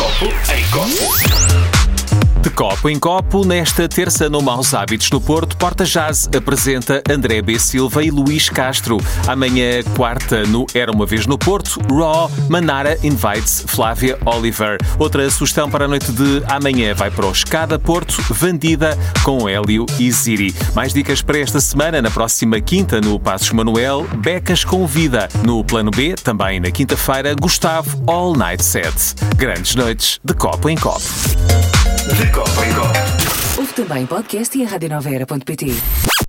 copo em copo. De copo em copo, nesta terça no Maus Hábitos no Porto, Porta Jazz apresenta André B. Silva e Luís Castro. Amanhã, quarta, no Era Uma Vez no Porto, Raw, Manara invites Flávia Oliver. Outra sugestão para a noite de amanhã vai para o Escada Porto, Vandida, com Hélio e Ziri. Mais dicas para esta semana, na próxima quinta, no Passos Manuel, Becas com Vida. No Plano B, também na quinta-feira, Gustavo All Night Set. Grandes noites de copo em copo. De copo em copo. Ouve também podcast e a radionovaera.pt.